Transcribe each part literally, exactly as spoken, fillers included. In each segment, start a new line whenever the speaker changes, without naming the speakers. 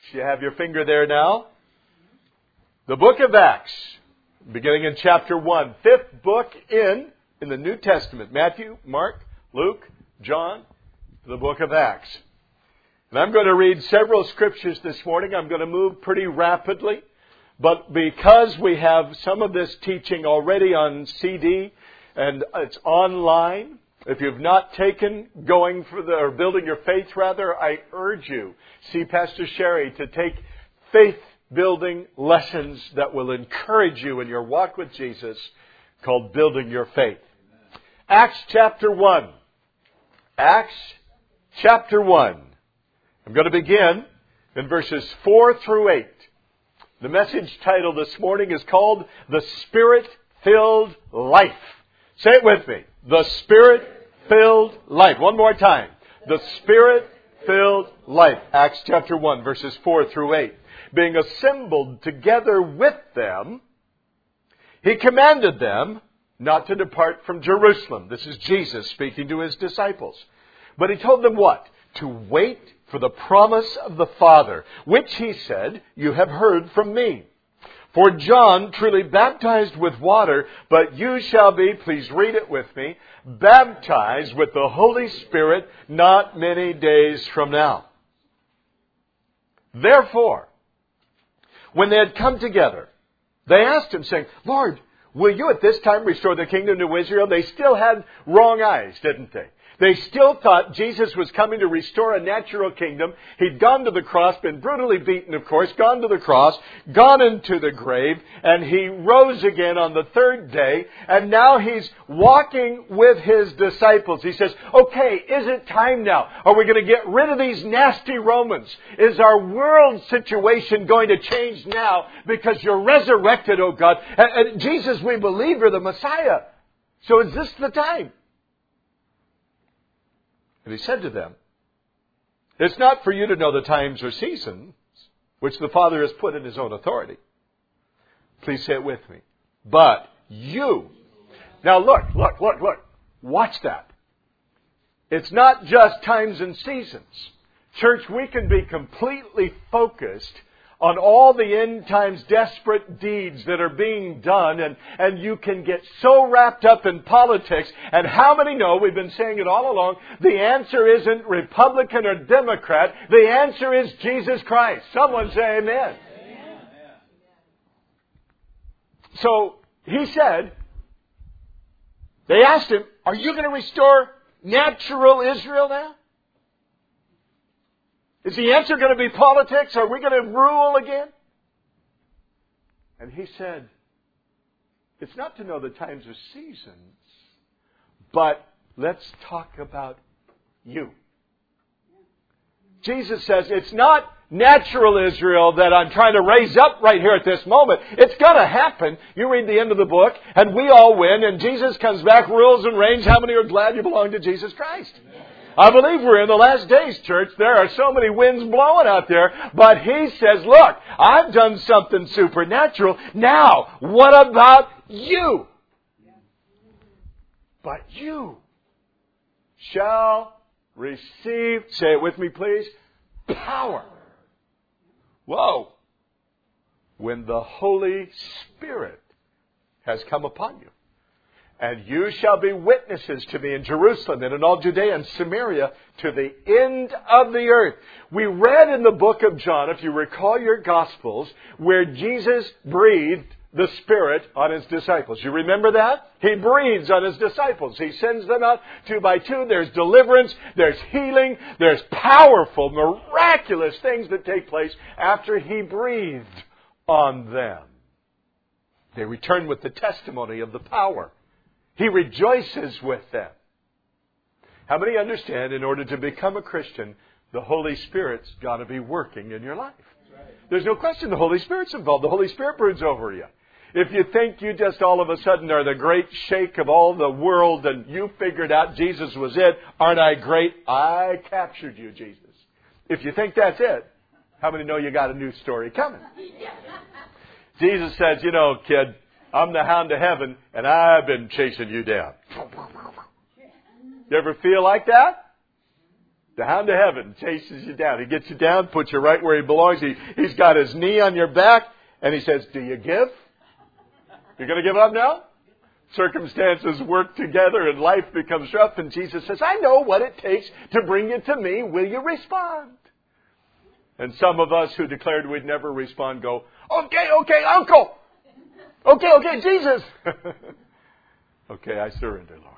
You have your finger there now. The book of Acts, beginning in chapter one. Fifth book in, in the New Testament. Matthew, Mark, Luke, John, the book of Acts. And I'm going to read several scriptures this morning. I'm going to move pretty rapidly. But because we have some of this teaching already on C D and it's online, if you've not taken going for the, or building your faith rather, I urge you, see Pastor Sherry to take faith building lessons that will encourage you in your walk with Jesus called Building Your Faith. Acts chapter one. Acts chapter one. I'm going to begin in verses four through eight. The message title this morning is called The Spirit-Filled Life. Say it with me. The Spirit-Filled Life. One more time. The Spirit-Filled Life. Acts chapter one, verses four through eight. Being assembled together with them, He commanded them not to depart from Jerusalem. This is Jesus speaking to His disciples. But He told them what? To wait for the promise of the Father, which He said, you have heard from me. For John truly baptized with water, but you shall be, please read it with me, baptized with the Holy Spirit not many days from now. Therefore, when they had come together, they asked Him, saying, Lord, will you at this time restore the kingdom to Israel? They still had wrong eyes, didn't they? They still thought Jesus was coming to restore a natural kingdom. He'd gone to the cross, been brutally beaten, of course, gone to the cross, gone into the grave, and He rose again on the third day, and now He's walking with His disciples. He says, okay, is it time now? Are we going to get rid of these nasty Romans? Is our world situation going to change now because you're resurrected, oh God? And, and Jesus, we believe you're the Messiah. So is this the time? And He said to them, it's not for you to know the times or seasons which the Father has put in His own authority. Please say it with me. But you. Now look, look, look, look. Watch that. It's not just times and seasons. Church, we can be completely focused on all the end times desperate deeds that are being done, and, and you can get so wrapped up in politics. And how many know, we've been saying it all along, the answer isn't Republican or Democrat, the answer is Jesus Christ. Someone say amen. Amen. So, He said, they asked Him, are you going to restore natural Israel now? Is the answer going to be politics? Are we going to rule again? And He said, it's not to know the times or seasons, but let's talk about you. Jesus says, it's not natural Israel that I'm trying to raise up right here at this moment. It's going to happen. You read the end of the book, and we all win, and Jesus comes back, rules and reigns. How many are glad you belong to Jesus Christ? I believe we're in the last days, church. There are so many winds blowing out there. But He says, look, I've done something supernatural. Now, what about you? But you shall receive, say it with me please, power. Whoa. When the Holy Spirit has come upon you. And you shall be witnesses to me in Jerusalem and in all Judea and Samaria to the end of the earth. We read in the book of John, if you recall your Gospels, where Jesus breathed the Spirit on His disciples. You remember that? He breathes on His disciples. He sends them out two by two. There's deliverance. There's healing. There's powerful, miraculous things that take place after He breathed on them. They return with the testimony of the power. He rejoices with them. How many understand in order to become a Christian, the Holy Spirit's got to be working in your life? There's no question the Holy Spirit's involved. The Holy Spirit broods over you. If you think you just all of a sudden are the great sheikh of all the world and you figured out Jesus was it, aren't I great? I captured you, Jesus. If you think that's it, how many know you got a new story coming? Jesus says, you know, kid, I'm the hound of heaven, and I've been chasing you down. You ever feel like that? The hound of heaven chases you down. He gets you down, puts you right where he belongs. He, he's got his knee on your back, and he says, do you give? You're going to give up now? Circumstances work together and life becomes rough. And Jesus says, I know what it takes to bring you to me. Will you respond? And some of us who declared we'd never respond go, okay, okay, uncle. Okay, okay, Jesus. Okay, I surrender, Lord.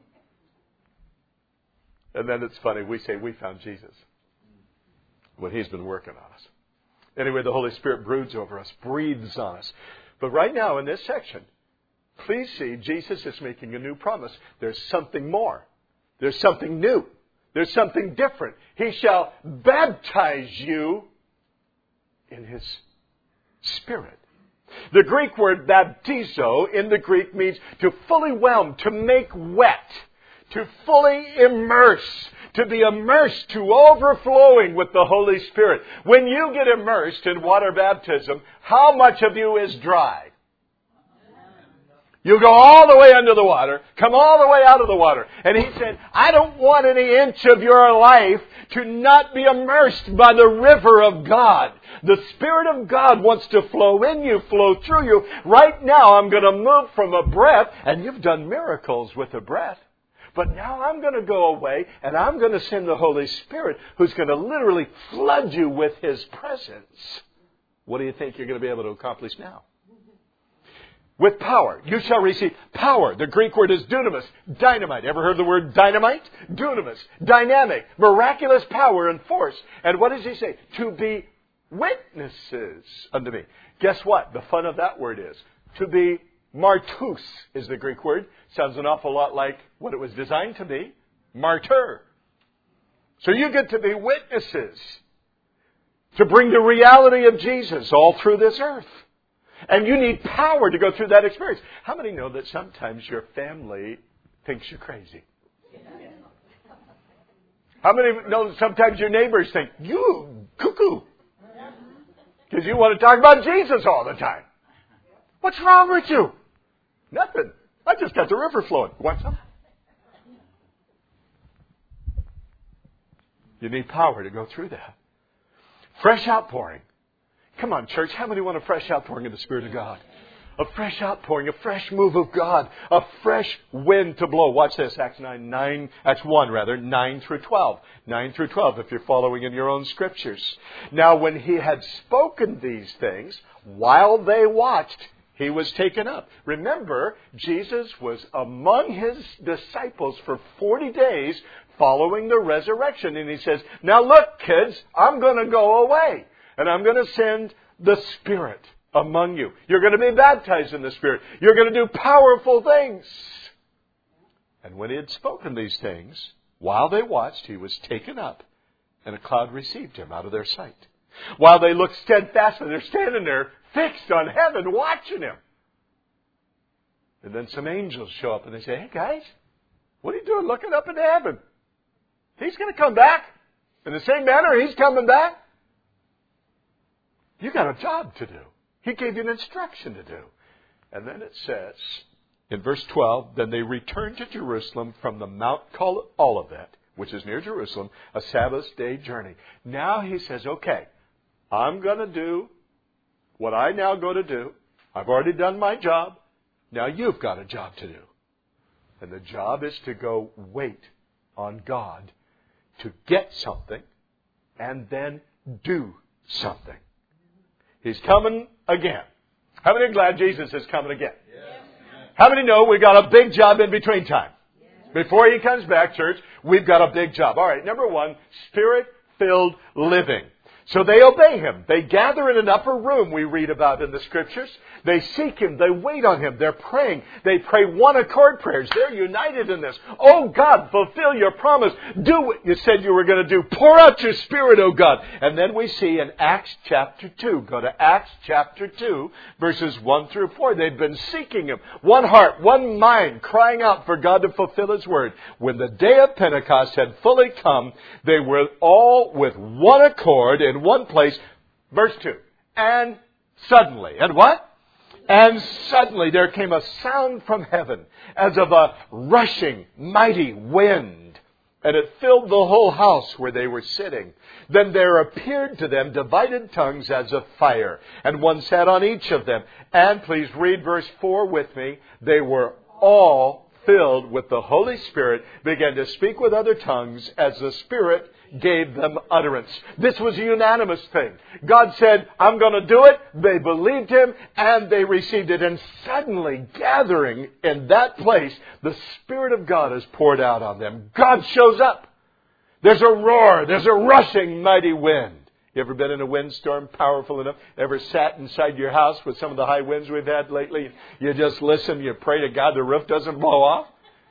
And then it's funny, we say we found Jesus when He's been working on us. Anyway, the Holy Spirit broods over us, breathes on us. But right now in this section, please see, Jesus is making a new promise. There's something more. There's something new. There's something different. He shall baptize you in His Spirit. The Greek word baptizo in the Greek means to fully whelm, to make wet, to fully immerse, to be immersed to overflowing with the Holy Spirit. When you get immersed in water baptism, how much of you is dry? You go all the way under the water, come all the way out of the water. And He said, I don't want any inch of your life to not be immersed by the river of God. The Spirit of God wants to flow in you, flow through you. Right now I'm going to move from a breath, and you've done miracles with a breath. But now I'm going to go away, and I'm going to send the Holy Spirit, who's going to literally flood you with His presence. What do you think you're going to be able to accomplish now? With power. You shall receive power. The Greek word is dunamis, dynamite. Ever heard the word dynamite? Dunamis, dynamic, miraculous power and force. And what does He say? To be witnesses unto me. Guess what? The fun of that word is to be martus is the Greek word. Sounds an awful lot like what it was designed to be. Martyr. So you get to be witnesses to bring the reality of Jesus all through this earth. And you need power to go through that experience. How many know that sometimes your family thinks you're crazy? How many know that sometimes your neighbors think, you cuckoo? Because you want to talk about Jesus all the time. What's wrong with you? Nothing. I just got the river flowing. Want some? You need power to go through that. Fresh outpouring. Come on, church. How many want a fresh outpouring of the Spirit of God? A fresh outpouring, a fresh move of God, a fresh wind to blow. Watch this, Acts nine, nine, Acts one rather, nine through twelve. nine through twelve, if you're following in your own scriptures. Now, when He had spoken these things, while they watched, He was taken up. Remember, Jesus was among His disciples for forty days following the resurrection. And He says, now look, kids, I'm going to go away. And I'm going to send the Spirit among you. You're going to be baptized in the Spirit. You're going to do powerful things. And when He had spoken these things, while they watched, He was taken up, and a cloud received Him out of their sight. While they looked steadfastly, they're standing there fixed on heaven, watching Him. And then some angels show up, and they say, hey guys, what are you doing looking up into heaven? He's going to come back. In the same manner He's coming back. You got a job to do. He gave you an instruction to do. And then it says, in verse twelve, then they returned to Jerusalem from the mount called Olivet, which is near Jerusalem, a Sabbath day journey. Now He says, okay, I'm going to do what I now go to do. I've already done my job. Now you've got a job to do. And the job is to go wait on God to get something and then do something. He's coming again. How many are glad Jesus is coming again? Yes. How many know we've got a big job in between time? Yes. Before He comes back, church, we've got a big job. All right, number one, Spirit-filled living. So they obey Him. They gather in an upper room we read about in the Scriptures. They seek Him. They wait on Him. They're praying. They pray one accord prayers. They're united in this. Oh God, fulfill your promise. Do what you said you were going to do. Pour out your Spirit, oh God. And then we see in Acts chapter two. Go to Acts chapter two, verses one through four. They've been seeking Him. One heart, one mind, crying out for God to fulfill His word. When the day of Pentecost had fully come, they were all with one accord in one place. Verse two. And suddenly. And what? And suddenly there came a sound from heaven as of a rushing, mighty wind. and it filled the whole house where they were sitting. Then there appeared to them divided tongues as of fire, and one sat on each of them. And please read verse four with me. They were all filled with the Holy Spirit, began to speak with other tongues as the Spirit gave them utterance. This was a unanimous thing. God said, I'm going to do it. They believed Him and they received it. And suddenly, gathering in that place, the Spirit of God is poured out on them. God shows up. There's a roar. There's a rushing mighty wind. You ever been in a windstorm powerful enough? Ever sat inside your house with some of the high winds we've had lately? You just listen, you pray to God the roof doesn't blow off?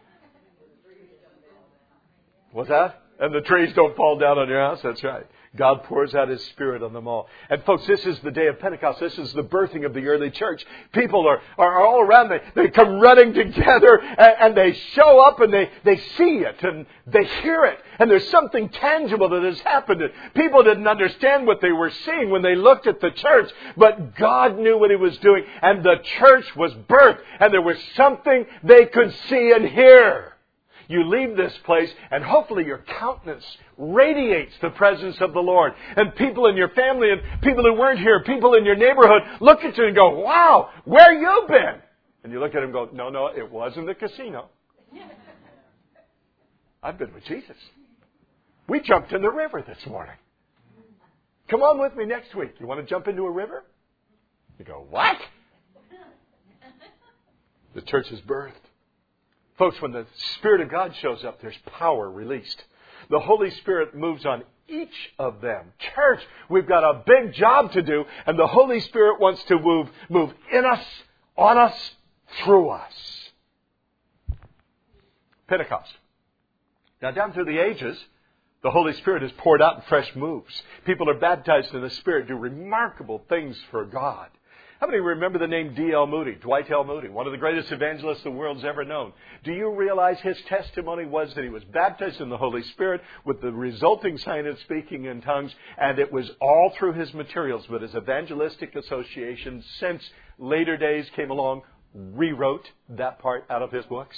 What's that? And the trees don't fall down on your house? That's right. God pours out His Spirit on them all. And folks, this is the day of Pentecost. This is the birthing of the early church. People are, are all around. They, they come running together and, and they show up and they, they see it and they hear it. And there's something tangible that has happened. People didn't understand what they were seeing when they looked at the church, but God knew what He was doing. And the church was birthed and there was something they could see and hear. You leave this place and hopefully your countenance radiates the presence of the Lord. And people in your family and people who weren't here, people in your neighborhood look at you and go, wow, where you been? And you look at them and go, no, no, it wasn't the casino. I've been with Jesus. We jumped in the river this morning. Come on with me next week. You want to jump into a river? You go, what? The church is birthed. Folks, when the Spirit of God shows up, there's power released. The Holy Spirit moves on each of them. Church, we've got a big job to do, and the Holy Spirit wants to move, move in us, on us, through us. Pentecost. Now, down through the ages, the Holy Spirit is poured out in fresh moves. People are baptized in the Spirit, do remarkable things for God. How many remember the name D L Moody, Dwight L. Moody, one of the greatest evangelists the world's ever known? Do you realize his testimony was that he was baptized in the Holy Spirit with the resulting sign of speaking in tongues, and it was all through his materials, but his evangelistic association, since later days came along, rewrote that part out of his books?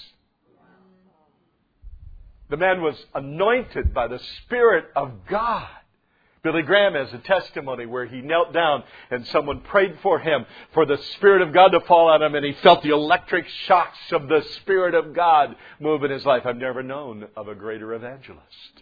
The man was anointed by the Spirit of God. Billy Graham has a testimony where he knelt down and someone prayed for him for the Spirit of God to fall on him, and he felt the electric shocks of the Spirit of God move in his life. I've never known of a greater evangelist.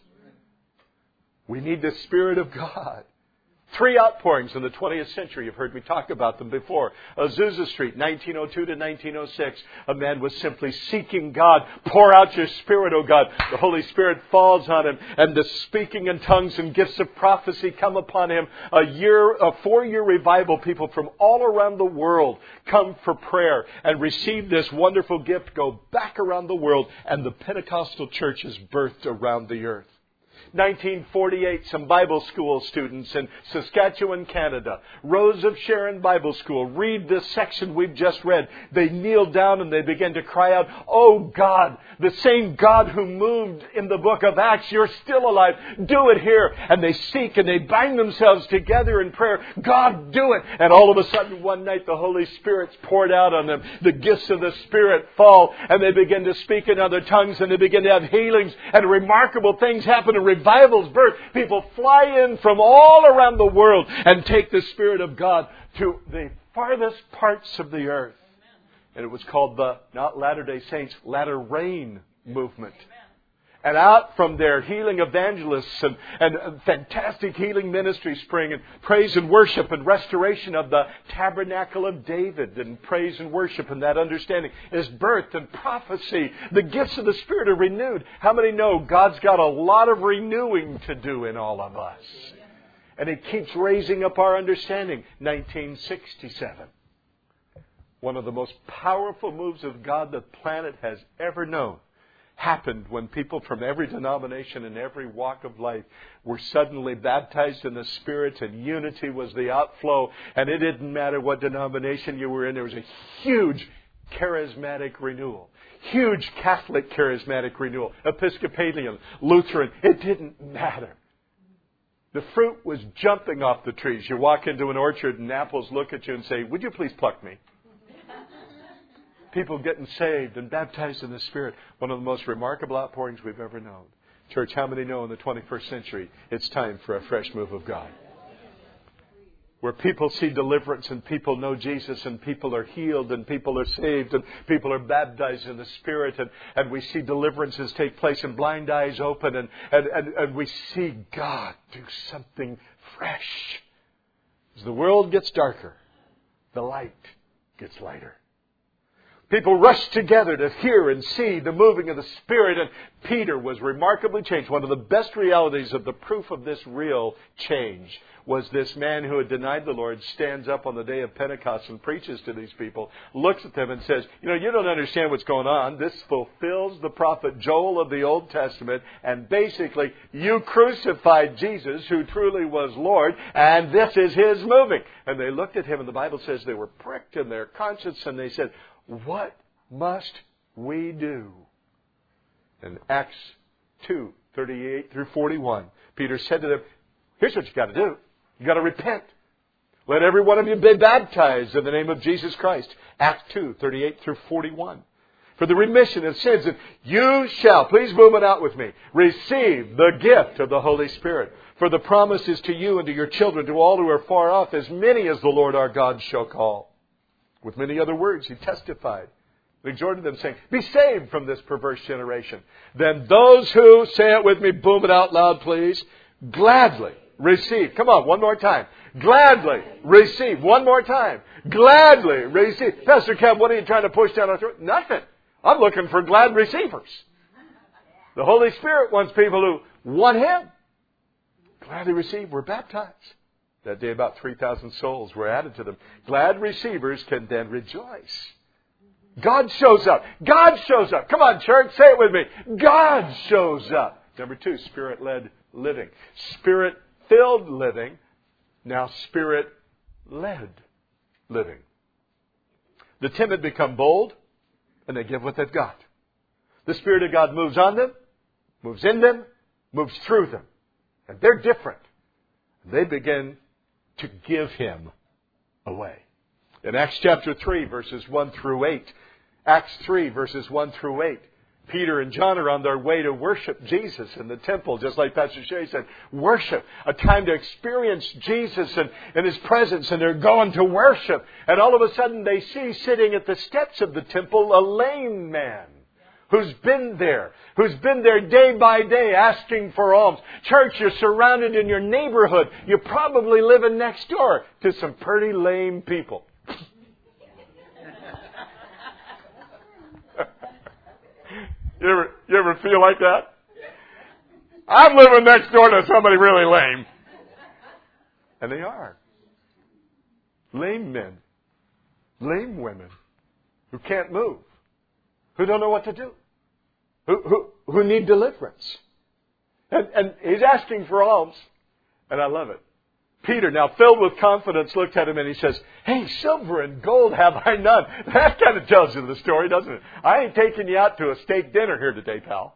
We need the Spirit of God. Three outpourings in the twentieth century. You've heard me talk about them before. Azusa Street, nineteen oh two to nineteen oh six. A man was simply seeking God. Pour out your Spirit, O God. The Holy Spirit falls on him, and the speaking in tongues and gifts of prophecy come upon him. A year, a four-year revival. People from all around the world come for prayer and receive this wonderful gift, go back around the world, and the Pentecostal church is birthed around the earth. nineteen forty-eight, some Bible school students in Saskatchewan, Canada. Rose of Sharon Bible School. Read this section we've just read. They kneel down and they begin to cry out, oh God, the same God who moved in the book of Acts, you're still alive. Do it here. And they seek and they bind themselves together in prayer. God, do it. And all of a sudden one night the Holy Spirit's poured out on them. The gifts of the Spirit fall and they begin to speak in other tongues and they begin to have healings and remarkable things happen and revival's birth. People fly in from all around the world and take the Spirit of God to the farthest parts of the earth. And it was called the, not Latter-day Saints, Latter Rain movement. And out from there, healing evangelists and, and fantastic healing ministry spring, and praise and worship and restoration of the tabernacle of David, and praise and worship and that understanding is birthed, and prophecy. The gifts of the Spirit are renewed. How many know God's got a lot of renewing to do in all of us? And He keeps raising up our understanding. nineteen sixty-seven. One of the most powerful moves of God the planet has ever known happened when people from every denomination and every walk of life were suddenly baptized in the Spirit, and unity was the outflow, and it didn't matter what denomination you were in. There was a huge charismatic renewal. Huge Catholic charismatic renewal. Episcopalian, Lutheran, it didn't matter. The fruit was jumping off the trees. You walk into an orchard and apples look at you and say, would you please pluck me? People getting saved and baptized in the Spirit. One of the most remarkable outpourings we've ever known. Church, how many know in the twenty-first century it's time for a fresh move of God? Where people see deliverance and people know Jesus and people are healed and people are saved and people are baptized in the Spirit and, and we see deliverances take place and blind eyes open and, and, and, and we see God do something fresh. As the world gets darker, the light gets lighter. People rush together to hear and see the moving of the Spirit, and Peter was remarkably changed. One of the best realities of the proof of this real change was this man who had denied the Lord stands up on the day of Pentecost and preaches to these people, looks at them and says, you know, you don't understand what's going on. This fulfills the prophet Joel of the Old Testament, and basically, you crucified Jesus, who truly was Lord, and this is His moving. And they looked at him, and the Bible says they were pricked in their conscience, and they said, what must we do? In Acts two, thirty-eight through forty-one, Peter said to them, here's what you got to do. You got to repent. Let every one of you be baptized in the name of Jesus Christ. Acts two, thirty-eight through forty-one. For the remission of sins, and you shall, please move it out with me, receive the gift of the Holy Spirit. For the promise is to you and to your children, to all who are far off, as many as the Lord our God shall call. With many other words, he testified, exhorted them, saying, be saved from this perverse generation. Then those who, say it with me, boom it out loud, please, gladly receive. Come on, one more time. Gladly receive. One more time. Gladly receive. Pastor Kev, what are you trying to push down our throat? Nothing. I'm looking for glad receivers. The Holy Spirit wants people who want Him. Gladly receive. We're baptized. That day about three thousand souls were added to them. Glad receivers can then rejoice. God shows up. God shows up. Come on, church, say it with me. God shows up. Number two, Spirit-led living. Spirit-filled living. Now Spirit-led living. The timid become bold, and they give what they've got. The Spirit of God moves on them, moves in them, moves through them. And they're different. They begin to give Him away. In Acts chapter three, verses one through eight, Acts three, verses one through eight, Peter and John are on their way to worship Jesus in the temple, just like Pastor Shay said. Worship, a time to experience Jesus and, and His presence, and they're going to worship. And all of a sudden they see sitting at the steps of the temple a lame man who's been there, who's been there day by day asking for alms. Church, you're surrounded in your neighborhood. You're probably living next door to some pretty lame people. you, ever, you ever feel like that? I'm living next door to somebody really lame. And they are. Lame men, lame women who can't move, who don't know what to do. Who, who, who need deliverance. And, and he's asking for alms. And I love it. Peter, now filled with confidence, looked at him and he says, hey, silver and gold have I none. That kind of tells you the story, doesn't it? I ain't taking you out to a steak dinner here today, pal.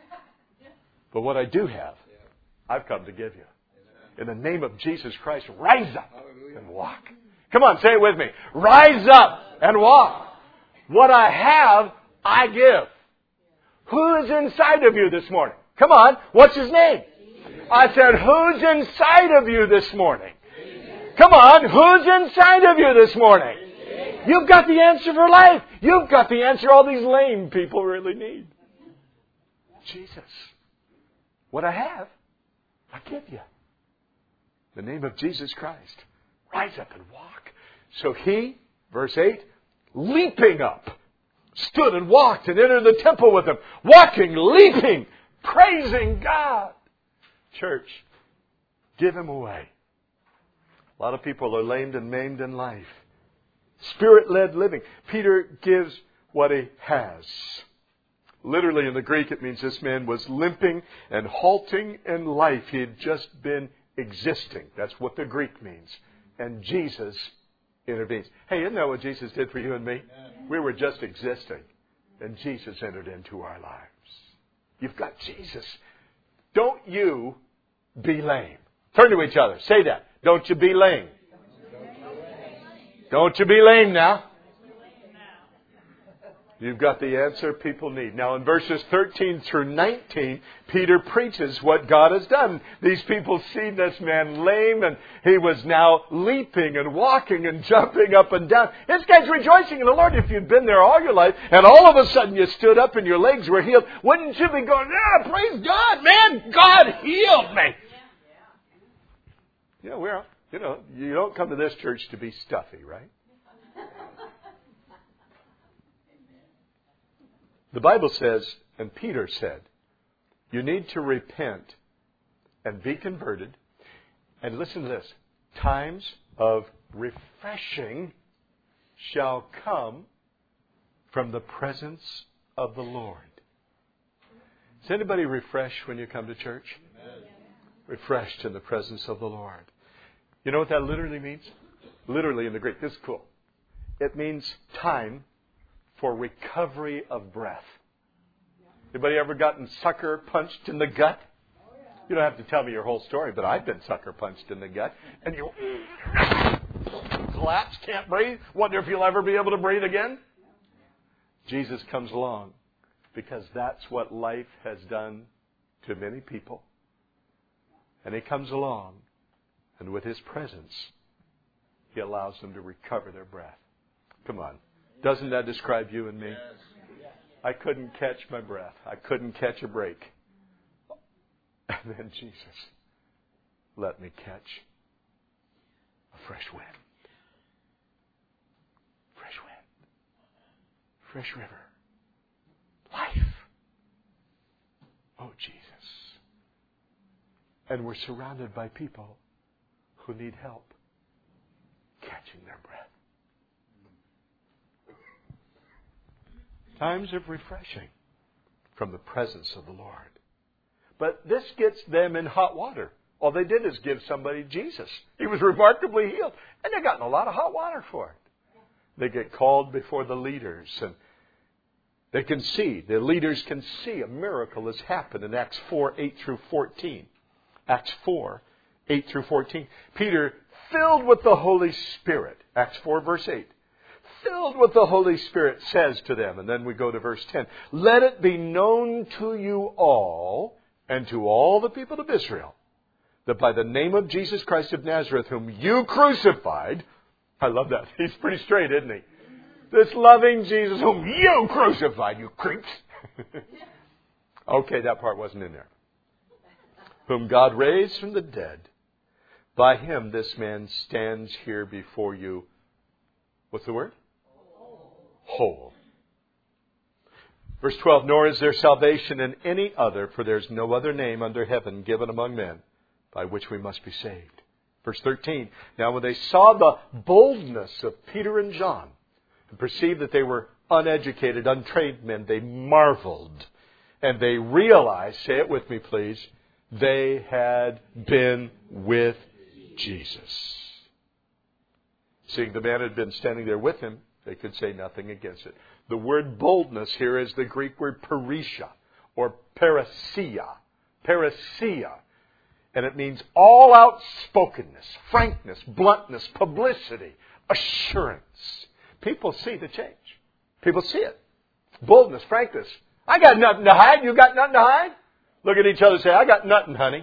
But what I do have, I've come to give you. In the name of Jesus Christ, rise up and walk. Come on, say it with me. Rise up and walk. What I have, I give. Who is inside of you this morning? Come on. What's his name? I said, who's inside of you this morning? Come on. Who's inside of you this morning? You've got the answer for life. You've got the answer all these lame people really need. Jesus. What I have, I give you. In the name of Jesus Christ. Rise up and walk. So he, verse eight, leaping up, stood and walked and entered the temple with them. Walking, leaping, praising God. Church, give him away. A lot of people are lamed and maimed in life. Spirit-led living. Peter gives what he has. Literally in the Greek it means this man was limping and halting in life. He had just been existing. That's what the Greek means. And Jesus intervenes. Hey, isn't that what Jesus did for you and me? We were just existing. And Jesus entered into our lives. You've got Jesus. Don't you be lame. Turn to each other. Say that. Don't you be lame. Don't you be lame now. You've got the answer people need. Now in verses thirteen through nineteen, Peter preaches what God has done. These people see this man lame, and he was now leaping and walking and jumping up and down. This guy's rejoicing in the Lord. If you'd been there all your life and all of a sudden you stood up and your legs were healed, wouldn't you be going, yeah, praise God, man, God healed me. Yeah, we're, you know, you don't come to this church to be stuffy, right? The Bible says, and Peter said, you need to repent and be converted. And listen to this. Times of refreshing shall come from the presence of the Lord. Does anybody refresh when you come to church? Amen. Refreshed in the presence of the Lord. You know what that literally means? Literally in the Greek. This is cool. It means time for recovery of breath. Anybody ever gotten sucker punched in the gut? You don't have to tell me your whole story, but I've been sucker punched in the gut. And you collapse, can't breathe. Wonder if you'll ever be able to breathe again? Jesus comes along because that's what life has done to many people. And He comes along, and with His presence, He allows them to recover their breath. Come on. Doesn't that describe you and me? I couldn't catch my breath. I couldn't catch a break. And then Jesus let me catch a fresh wind. Fresh wind. Fresh river. Life. Oh, Jesus. And we're surrounded by people who need help catching their breath. Times of refreshing from the presence of the Lord. But this gets them in hot water. All they did is give somebody Jesus. He was remarkably healed. And they got in a lot of hot water for it. They get called before the leaders. And they can see, the leaders can see a miracle has happened in Acts four, eight through fourteen. Acts four, eight through fourteen. Peter, filled with the Holy Spirit. Acts four, verse eight. Filled with the Holy Spirit, says to them, and then we go to verse ten, let it be known to you all and to all the people of Israel that by the name of Jesus Christ of Nazareth, whom you crucified, I love that. He's pretty straight, isn't he? This loving Jesus whom you crucified, you creeps. Okay, that part wasn't in there. Whom God raised from the dead. By Him this man stands here before you. What's the word? Whole. Verse twelve, nor is there salvation in any other, for there is no other name under heaven given among men by which we must be saved. Verse thirteen, now when they saw the boldness of Peter and John and perceived that they were uneducated, untrained men, they marveled. And they realized, say it with me please, they had been with Jesus. Seeing the man had been standing there with him, they could say nothing against it. The word boldness here is the Greek word parousia or parousia. Parousia. And it means all outspokenness, frankness, bluntness, publicity, assurance. People see the change. People see it. Boldness, frankness. I got nothing to hide. You got nothing to hide? Look at each other and say, I got nothing, honey.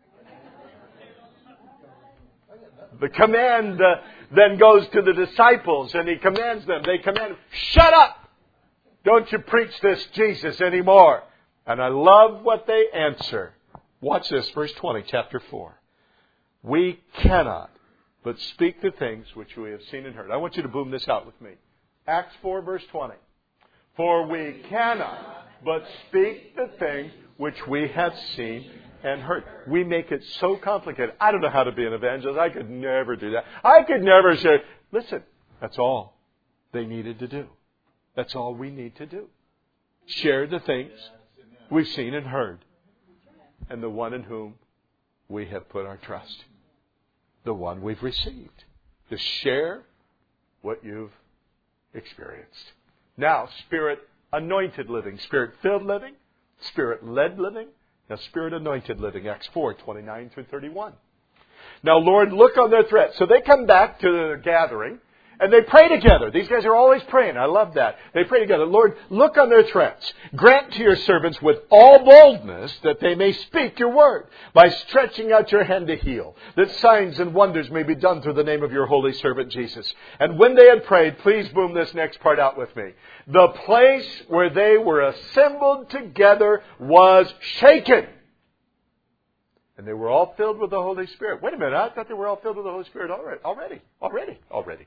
The command uh, then goes to the disciples, and He commands them. They command, shut up! Don't you preach this Jesus anymore. And I love what they answer. Watch this, verse twenty, chapter four. We cannot but speak the things which we have seen and heard. I want you to boom this out with me. Acts four, verse twenty. For we cannot but speak the things which we have seen and heard. We make it so complicated. I don't know how to be an evangelist. I could never do that. I could never say, listen, that's all they needed to do. That's all we need to do. Share the things we've seen and heard. And the one in whom we have put our trust. The one we've received. To share what you've experienced. Now, Spirit-anointed living. Spirit-filled living. Spirit-led living. Now, Spirit-anointed living. Acts four, twenty-nine through thirty-one. Now, Lord, look on their threats. So they come back to the gathering. And they pray together. These guys are always praying. I love that. They pray together. Lord, look on their threats. Grant to your servants with all boldness that they may speak your word by stretching out your hand to heal, that signs and wonders may be done through the name of your holy servant Jesus. And when they had prayed, please boom this next part out with me. The place where they were assembled together was shaken. And they were all filled with the Holy Spirit. Wait a minute, I thought they were all filled with the Holy Spirit already. Already, already, already.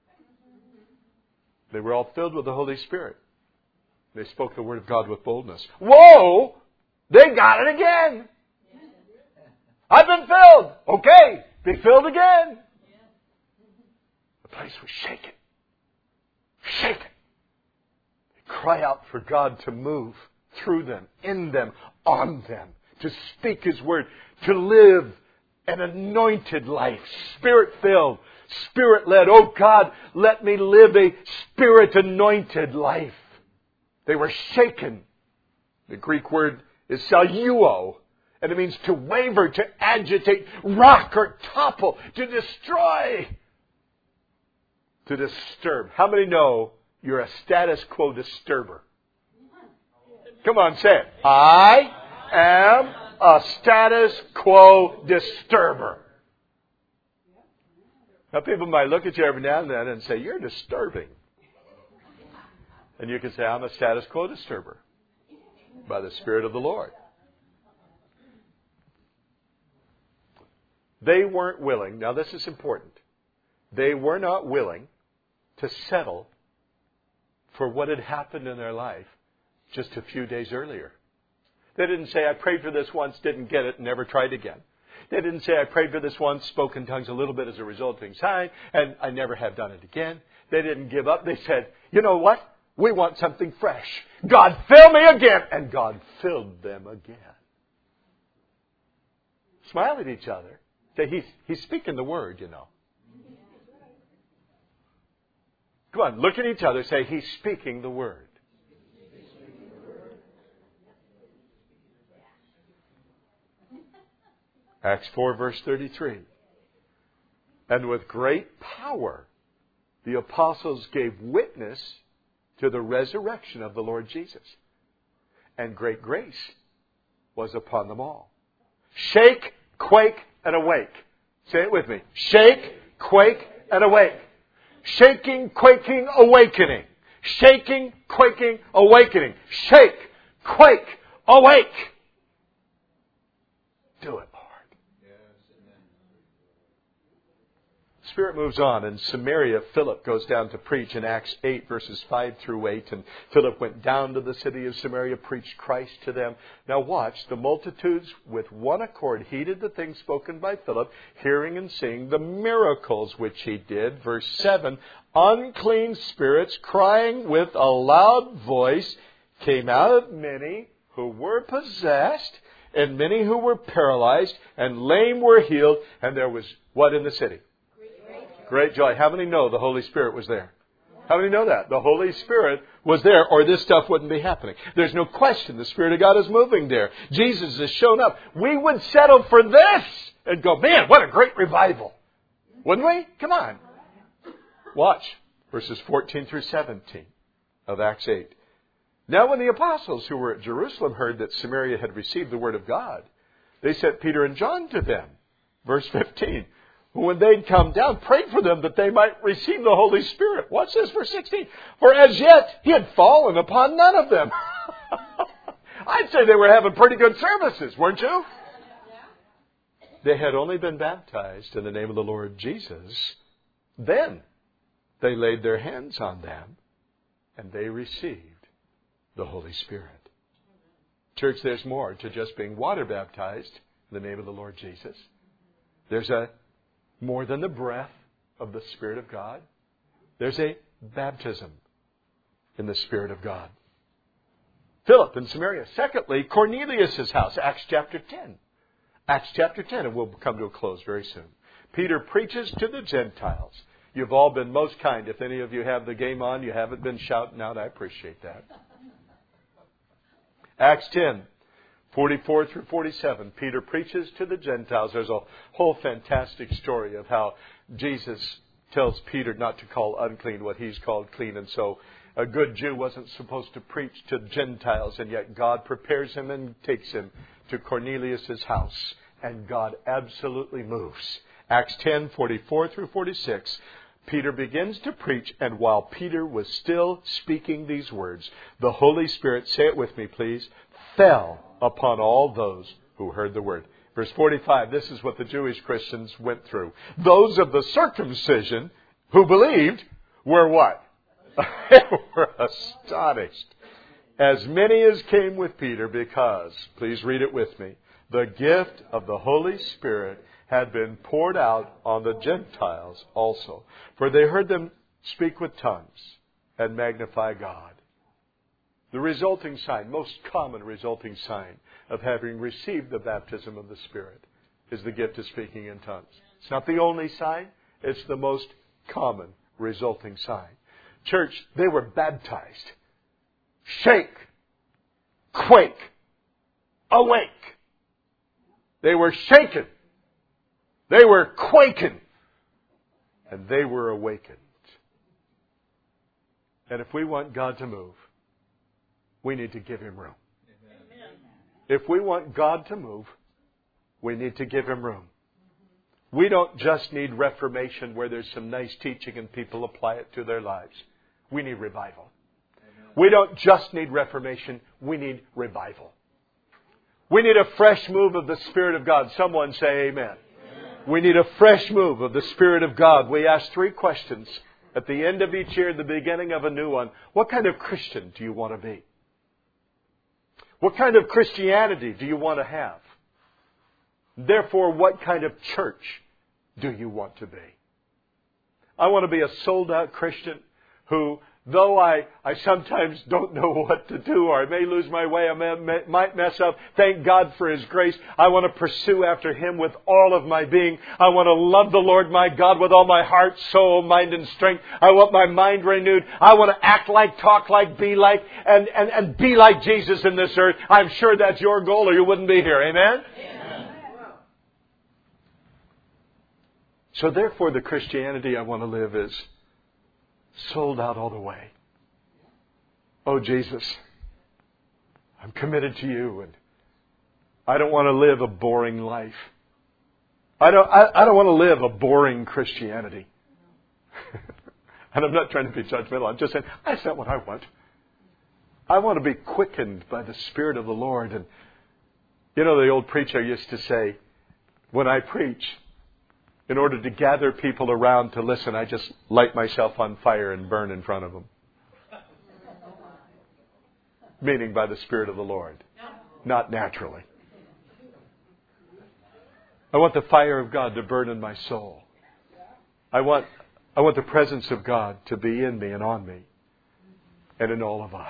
They were all filled with the Holy Spirit. They spoke the word of God with boldness. Whoa! They got it again. I've been filled. Okay, be filled again. The place was shaken. Shaken. They cry out for God to move through them, in them, on them, to speak His word, to live an anointed life, Spirit-filled, Spirit-led. Oh God, let me live a Spirit-anointed life. They were shaken. The Greek word is saluo, and it means to waver, to agitate, rock or topple, to destroy, to disturb. How many know you're a status quo disturber? Come on, say it. I am a status quo disturber. Now, people might look at you every now and then and say, you're disturbing. And you can say, I'm a status quo disturber by the Spirit of the Lord. They weren't willing. Now, this is important. They were not willing to settle for what had happened in their life just a few days earlier. They didn't say, I prayed for this once, didn't get it, and never tried again. They didn't say, I prayed for this once, spoke in tongues a little bit as a resulting sign, and I never have done it again. They didn't give up. They said, you know what? We want something fresh. God, fill me again. And God filled them again. Smile at each other. Say, he's, he's speaking the word, you know. Come on, look at each other. Say, He's speaking the word. Acts four, verse thirty-three. And with great power, the apostles gave witness to the resurrection of the Lord Jesus. And great grace was upon them all. Shake, quake, and awake. Say it with me. Shake, quake, and awake. Shaking, quaking, awakening. Shaking, quaking, awakening. Shake, quake, awake. Do it. Spirit moves on. In Samaria, Philip goes down to preach in Acts eight, verses five through eight. And Philip went down to the city of Samaria, preached Christ to them. Now watch, the multitudes with one accord heeded the things spoken by Philip, hearing and seeing the miracles which he did. Verse seven, unclean spirits, crying with a loud voice, came out of many who were possessed, and many who were paralyzed, and lame were healed. And there was what in the city? Great joy. How many know the Holy Spirit was there? How many know that? The Holy Spirit was there, or this stuff wouldn't be happening. There's no question the Spirit of God is moving there. Jesus has shown up. We would settle for this and go, man, what a great revival. Wouldn't we? Come on. Watch verses fourteen through seventeen of Acts eight. Now when the apostles who were at Jerusalem heard that Samaria had received the word of God, they sent Peter and John to them. Verse fifteen. When they'd come down, prayed for them that they might receive the Holy Spirit. Watch this, verse sixteen. For as yet he had fallen upon none of them. I'd say they were having pretty good services, weren't you? They had only been baptized in the name of the Lord Jesus. Then they laid their hands on them and they received the Holy Spirit. Church, there's more to just being water baptized in the name of the Lord Jesus. There's a more than the breath of the Spirit of God. There's a baptism in the Spirit of God. Philip in Samaria. Secondly, Cornelius' house. Acts chapter ten. Acts chapter ten, and we'll come to a close very soon. Peter preaches to the Gentiles. You've all been most kind. If any of you have the game on, you haven't been shouting out. I appreciate that. Acts ten. forty-four through forty-seven, Peter preaches to the Gentiles. There's a whole fantastic story of how Jesus tells Peter not to call unclean what he's called clean. And so a good Jew wasn't supposed to preach to Gentiles, and yet God prepares him and takes him to Cornelius' house. And God absolutely moves. Acts ten, forty-four through forty-six. Peter begins to preach, and while Peter was still speaking these words, the Holy Spirit, say it with me please, fell upon all those who heard the word. Verse forty-five, this is what the Jewish Christians went through. Those of the circumcision who believed were what? They were astonished. As many as came with Peter, because, please read it with me, the gift of the Holy Spirit had been poured out on the Gentiles also. For they heard them speak with tongues and magnify God. The resulting sign, most common resulting sign of having received the baptism of the Spirit is the gift of speaking in tongues. It's not the only sign. It's the most common resulting sign. Church, they were baptized. Shake, quake, awake. They were shaken. They were quaking. And they were awakened. And if we want God to move, we need to give Him room. Amen. If we want God to move, we need to give Him room. We don't just need reformation where there's some nice teaching and people apply it to their lives. We need revival. Amen. We don't just need reformation. We need revival. We need a fresh move of the Spirit of God. Someone say amen. Amen. We need a fresh move of the Spirit of God. We ask three questions at the end of each year, the beginning of a new one. What kind of Christian do you want to be? What kind of Christianity do you want to have? Therefore, what kind of church do you want to be? I want to be a sold-out Christian who, though I, I sometimes don't know what to do, or I may lose my way, I may, might mess up, thank God for His grace. I want to pursue after Him with all of my being. I want to love the Lord my God with all my heart, soul, mind, and strength. I want my mind renewed. I want to act like, talk like, be like, and, and, and be like Jesus in this earth. I'm sure that's your goal or you wouldn't be here. Amen? Amen. So therefore, the Christianity I want to live is sold out all the way. Oh, Jesus, I'm committed to You, and I don't want to live a boring life. I don't, I, I don't want to live a boring Christianity. And I'm not trying to be judgmental. I'm just saying, that's not what I want. I want to be quickened by the Spirit of the Lord. And you know, the old preacher used to say, when I preach, in order to gather people around to listen, I just light myself on fire and burn in front of them. Meaning by the Spirit of the Lord, not naturally. I want the fire of God to burn in my soul. I want, I want the presence of God to be in me and on me and in all of us.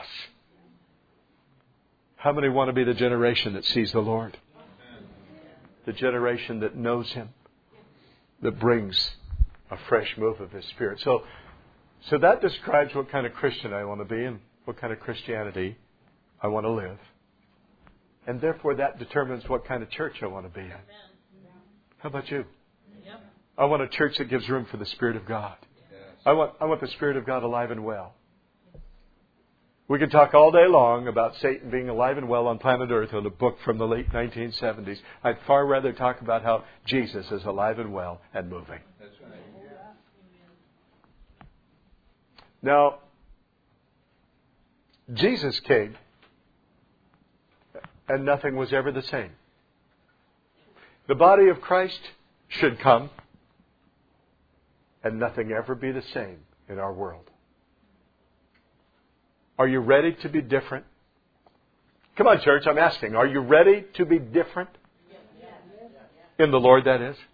How many want to be the generation that sees the Lord? The generation that knows Him, that brings a fresh move of His Spirit. So, so that describes what kind of Christian I want to be and what kind of Christianity I want to live. And therefore that determines what kind of church I want to be in. How about you? Yep. I want a church that gives room for the Spirit of God. Yes. I want, I want the Spirit of God alive and well. We can talk all day long about Satan being alive and well on planet Earth in a book from the late nineteen seventies. I'd far rather talk about how Jesus is alive and well and moving. That's right. Now, Jesus came and nothing was ever the same. The body of Christ should come and nothing ever be the same in our world. Are you ready to be different? Come on, church, I'm asking. Are you ready to be different? In the Lord, that is.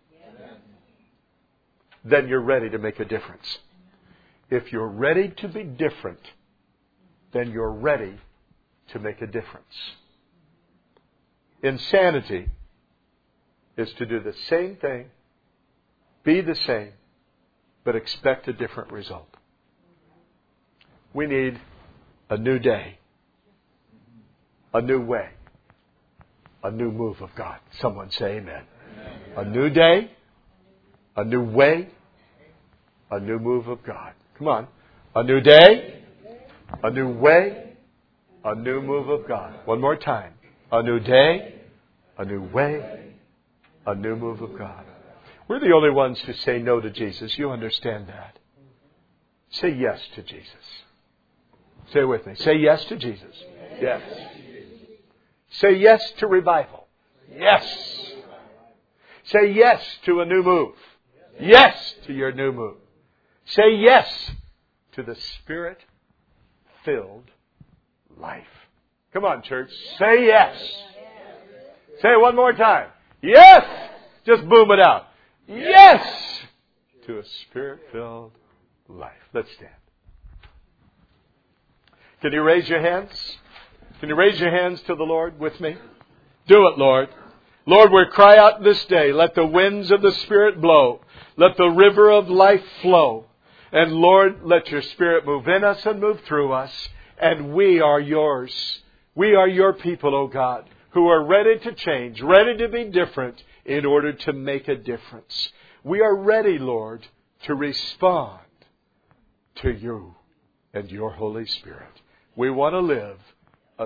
Then you're ready to make a difference. If you're ready to be different, then you're ready to make a difference. Insanity is to do the same thing, be the same, but expect a different result. We need a new day, a new way, a new move of God. Someone say amen. Amen. A new day, a new way, A new move of God. Come on. A new day. A new way. A new move of God. One more time. A new day. A new way. A new move of God. We're the only ones who say no to Jesus. You understand that. Say yes to Jesus. Say it with me. Say yes to Jesus. Yes. Say yes to revival. Yes. Say yes to a new move. Yes to your new move. Say yes to the Spirit-filled life. Come on, church. Say yes. Say it one more time. Yes. Just boom it out. Yes to a Spirit-filled life. Let's stand. Can you raise your hands? Can you raise your hands to the Lord with me? Do it, Lord. Lord, we cry out this day. Let the winds of the Spirit blow. Let the river of life flow. And Lord, let your Spirit move in us and move through us. And we are yours. We are your people, O God, who are ready to change, ready to be different in order to make a difference. We are ready, Lord, to respond to you and your Holy Spirit. We want to live a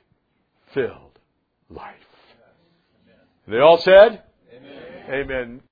Spirit-filled life. They all said? Amen. Amen.